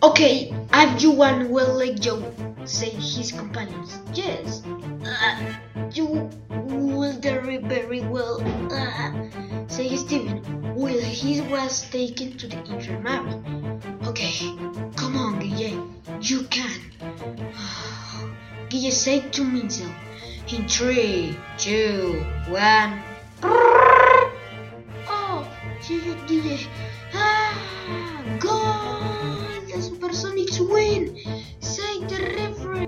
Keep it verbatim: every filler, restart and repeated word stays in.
Okay, have you one will let Joe say his companions? Yes. Uh, you will very very well. Uh, say Stephen. Well, he was taken to the infirmary. Okay, come on, Guille. You can. Guille said to himself. In three, two, one.